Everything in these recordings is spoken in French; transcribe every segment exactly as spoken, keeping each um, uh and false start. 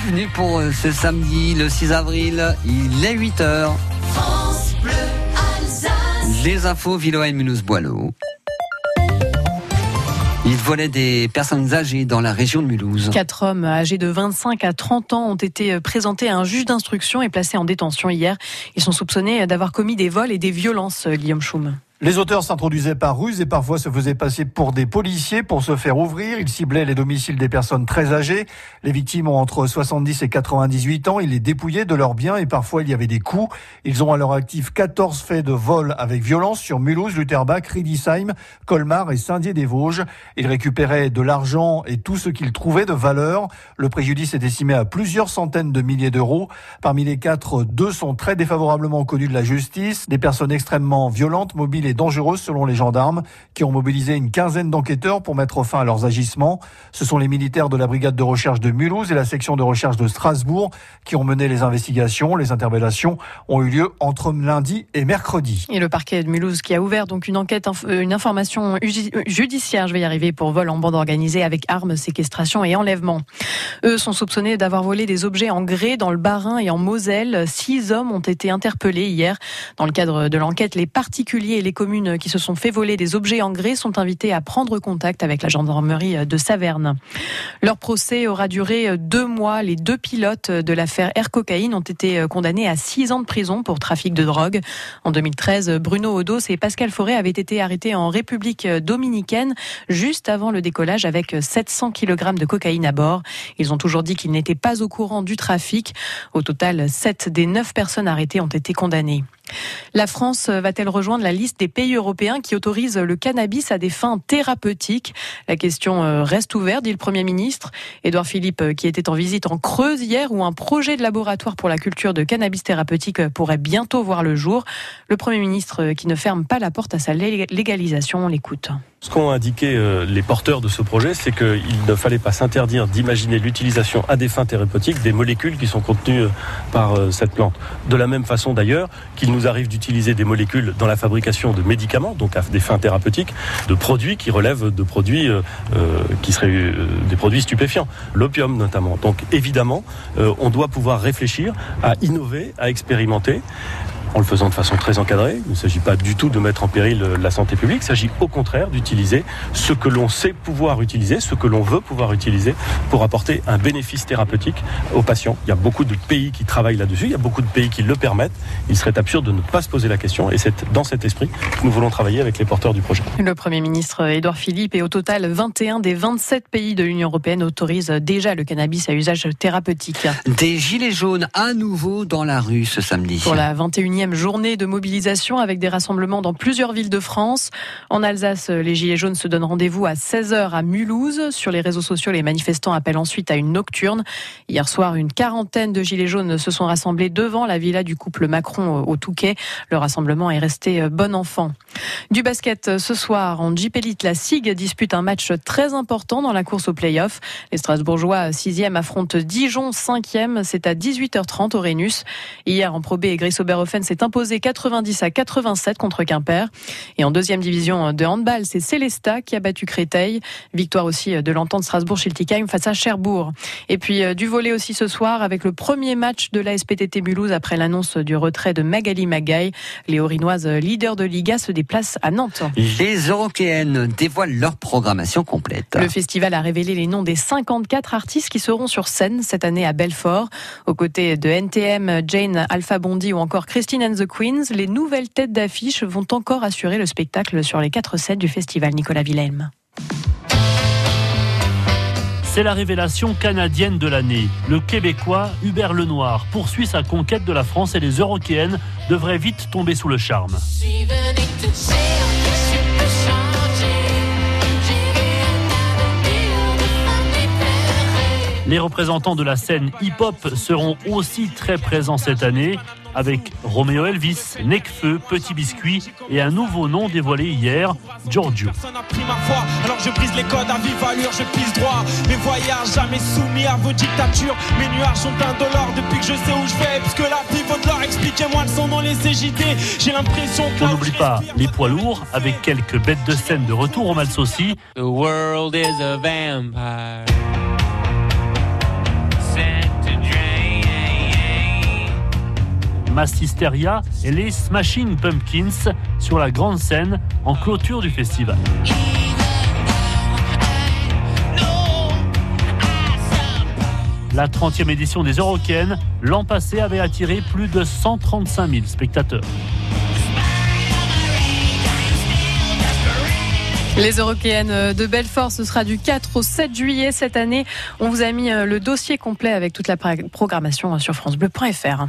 bienvenue pour ce samedi, le six avril, il est huit heures. France Bleu Alsace. Les infos, Villois et Mulhouse-Boileau. Il volait des personnes âgées dans la région de Mulhouse. Quatre hommes âgés de vingt-cinq à trente ans ont été présentés à un juge d'instruction et placés en détention hier. Ils sont soupçonnés d'avoir commis des vols et des violences, Guillaume Schum. Les auteurs s'introduisaient par ruse et parfois se faisaient passer pour des policiers pour se faire ouvrir. Ils ciblaient les domiciles des personnes très âgées. Les victimes ont entre soixante-dix et quatre-vingt-dix-huit ans. Ils les dépouillaient de leurs biens et parfois il y avait des coups. Ils ont à leur actif quatorze faits de vol avec violence sur Mulhouse, Lutherbach, Riedisheim, Colmar et Saint-Dié-des-Vosges. Ils récupéraient de l'argent et tout ce qu'ils trouvaient de valeur. Le préjudice est estimé à plusieurs centaines de milliers d'euros. Parmi les quatre, deux sont très défavorablement connus de la justice. Des personnes extrêmement violentes, mobiles et dangereuses selon les gendarmes, qui ont mobilisé une quinzaine d'enquêteurs pour mettre fin à leurs agissements. Ce sont les militaires de la brigade de recherche de Mulhouse et la section de recherche de Strasbourg qui ont mené les investigations. Les interpellations ont eu lieu entre lundi et mercredi. Et le parquet de Mulhouse qui a ouvert donc une enquête, une information judiciaire, je vais y arriver, pour vol en bande organisée avec armes, séquestration et enlèvement. Eux sont soupçonnés d'avoir volé des objets en grès dans le Bas-Rhin et en Moselle. Six hommes ont été interpellés hier. Dans le cadre de l'enquête, les particuliers et les communes qui se sont fait voler des objets en grès sont invités à prendre contact avec la gendarmerie de Saverne. Leur procès aura duré deux mois. Les deux pilotes de l'affaire Air Cocaïne ont été condamnés à six ans de prison pour trafic de drogue. En deux mille treize, Bruno Odos et Pascal Fauré avaient été arrêtés en République dominicaine juste avant le décollage avec sept cents kilogrammes de cocaïne à bord. Ils ont toujours dit qu'ils n'étaient pas au courant du trafic. Au total, sept des neuf personnes arrêtées ont été condamnées. La France va-t-elle rejoindre la liste des pays européens qui autorisent le cannabis à des fins thérapeutiques ? La question reste ouverte, dit le Premier ministre. Édouard Philippe, qui était en visite en Creuse hier, où un projet de laboratoire pour la culture de cannabis thérapeutique pourrait bientôt voir le jour. Le Premier ministre qui ne ferme pas la porte à sa légalisation, on l'écoute. Ce qu'ont indiqué euh, les porteurs de ce projet, c'est qu'il ne fallait pas s'interdire d'imaginer l'utilisation à des fins thérapeutiques des molécules qui sont contenues euh, par euh, cette plante. De la même façon d'ailleurs qu'il nous arrive d'utiliser des molécules dans la fabrication de médicaments, donc à des fins thérapeutiques, de produits qui relèvent de produits euh, euh, qui seraient euh, des produits stupéfiants, l'opium notamment. Donc évidemment, euh, on doit pouvoir réfléchir à innover, à expérimenter, en le faisant de façon très encadrée. Il ne s'agit pas du tout de mettre en péril la santé publique, il s'agit au contraire d'utiliser ce que l'on sait pouvoir utiliser, ce que l'on veut pouvoir utiliser pour apporter un bénéfice thérapeutique aux patients. Il y a beaucoup de pays qui travaillent là-dessus, il y a beaucoup de pays qui le permettent. Il serait absurde de ne pas se poser la question et c'est dans cet esprit que nous voulons travailler avec les porteurs du projet. Le Premier ministre Édouard Philippe et au total vingt et un des vingt-sept pays de l'Union européenne autorisent déjà le cannabis à usage thérapeutique. Des gilets jaunes à nouveau dans la rue ce samedi. Pour la vingt et unième journée de mobilisation avec des rassemblements dans plusieurs villes de France. En Alsace, les Gilets jaunes se donnent rendez-vous à seize heures à Mulhouse. Sur les réseaux sociaux, les manifestants appellent ensuite à une nocturne. Hier soir, une quarantaine de Gilets jaunes se sont rassemblés devant la villa du couple Macron au Touquet. Le rassemblement est resté bon enfant. Du basket ce soir, en Jeep Elite, la S I G dispute un match très important dans la course au play-off. Les Strasbourgeois sixième affrontent Dijon cinquième. C'est à dix-huit heures trente au Rhenus. Hier, en Pro B, Gris Oberhofen s'est imposé quatre-vingt-dix à quatre-vingt-sept contre Quimper. Et en deuxième division de handball, c'est Célestat qui a battu Créteil. Victoire aussi de l'Entente Strasbourg-Schiltigheim face à Cherbourg. Et puis du volley aussi ce soir avec le premier match de l'A S P T T Mulhouse après l'annonce du retrait de Magali Magaï. Les Haut-Rhinoises, leaders de Liga, se déplacent à Nantes. Les Européennes dévoilent leur programmation complète. Le festival a révélé les noms des cinquante-quatre artistes qui seront sur scène cette année à Belfort. Aux côtés de N T M, Jane, Alpha Bondi ou encore Christine and the Queens, les nouvelles têtes d'affiche vont encore assurer le spectacle sur les quatre scènes du festival. Nicolas Wilhelm. C'est la révélation canadienne de l'année. Le Québécois Hubert Lenoir poursuit sa conquête de la France et les Eurockéennes devraient vite tomber sous le charme. Les représentants de la scène hip-hop seront aussi très présents cette année avec Roméo Elvis, Necfeu, Petit Biscuit et un nouveau nom dévoilé hier, Giorgio. Personne n'a pris ma foi, alors je brise les codes à vive allure, je pisse droit. Mes voyages jamais soumis à vos dictatures. Mes nuages sont indolores depuis que je sais où je vais. Puisque la vie vaut de l'or, expliquez-moi le son dans les C J D. J'ai l'impression que... On n'oublie pas les poids lourds avec quelques bêtes de scène de retour au Malsaucy. The world is a vampire. Massisteria et les Smashing Pumpkins sur la grande scène en clôture du festival. La trentième édition des Eurokéennes, l'an passé, avait attiré plus de cent trente-cinq mille spectateurs. Les Eurokéennes de Belfort, ce sera du quatre au sept juillet cette année. On vous a mis le dossier complet avec toute la programmation sur francebleu point f r.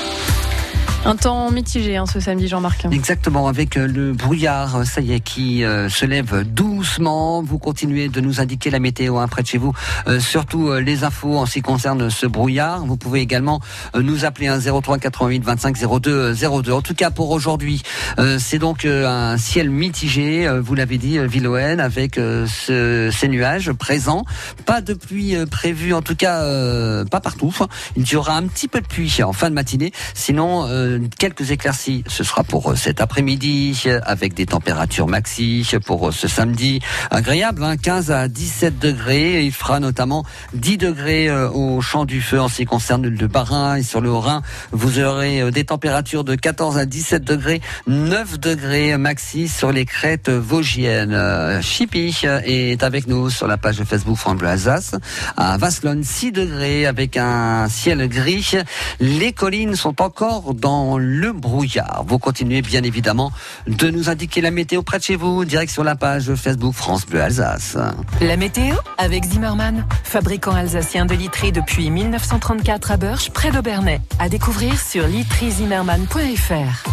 Un temps mitigé hein, ce samedi, Jean-Marc. Exactement, avec le brouillard, ça y est, qui euh, se lève doucement. Vous continuez de nous indiquer la météo hein, près de chez vous, euh, surtout euh, les infos en ce qui concerne ce brouillard. Vous pouvez également euh, nous appeler un zéro trois quatre-vingt-huit vingt-cinq zéro deux zéro deux. En tout cas, pour aujourd'hui, euh, c'est donc euh, un ciel mitigé, euh, vous l'avez dit, euh, Villoën, avec euh, ce, ces nuages présents. Pas de pluie euh, prévue, en tout cas, euh, pas partout. Il y aura un petit peu de pluie en fin de matinée, sinon... Euh, quelques éclaircies, ce sera pour cet après-midi avec des températures maxi pour ce samedi agréable, hein, quinze à dix-sept degrés. Il fera notamment dix degrés au Champ du Feu en ce qui concerne le Bas-Rhin et sur le Haut-Rhin. Vous aurez des températures de quatorze à dix-sept degrés, neuf degrés maxi sur les crêtes vosgiennes. Chippy est avec nous sur la page de Facebook France Bleu Alsace. À Vasselonne, six degrés avec un ciel gris. Les collines sont encore dans le brouillard. Vous continuez bien évidemment de nous indiquer la météo près de chez vous, direct sur la page Facebook France Bleu Alsace. La météo avec Zimmermann, fabricant alsacien de literie depuis mille neuf cent trente-quatre à Burch, près d'Aubernais. À découvrir sur literie zimmermann point f r.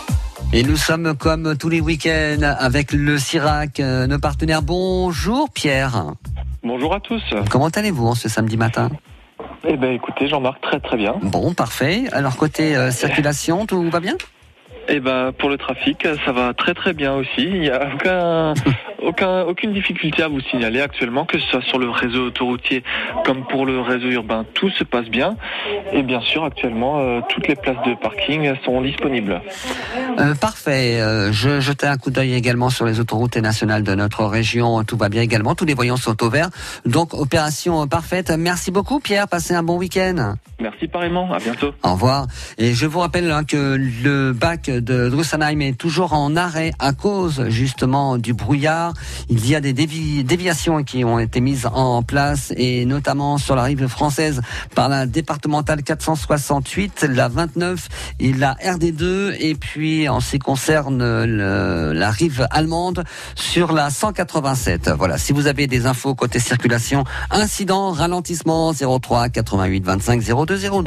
Et nous sommes comme tous les week-ends avec le Cirac, nos partenaires. Bonjour Pierre. Bonjour à tous. Comment allez-vous en ce samedi matin ? Eh ben écoutez Jean-Marc, très très bien. Bon, parfait. Alors côté euh, circulation, tout va bien ? Eh ben pour le trafic, ça va très très bien aussi. Il n'y a aucun, aucun, aucune difficulté à vous signaler actuellement, que ce soit sur le réseau autoroutier comme pour le réseau urbain, tout se passe bien. Et bien sûr, actuellement, euh, toutes les places de parking sont disponibles. Euh, parfait. Euh, je jetais un coup d'œil également sur les autoroutes nationales de notre région. Tout va bien également. Tous les voyants sont au vert. Donc opération parfaite. Merci beaucoup Pierre. Passez un bon week-end. Merci pareillement. À bientôt. Au revoir. Et je vous rappelle hein, que le bac de Drussenheim est toujours en arrêt à cause justement du brouillard. Il y a des dévi- déviations qui ont été mises en place et notamment sur la rive française par la départementale quatre cent soixante-huit, la vingt-neuf et la R D deux, et puis en ce qui concerne le, la rive allemande sur la cent quatre-vingt-sept. Voilà, si vous avez des infos côté circulation, incident, ralentissement, zéro trois quatre-vingt-huit vingt-cinq zéro deux zéro deux.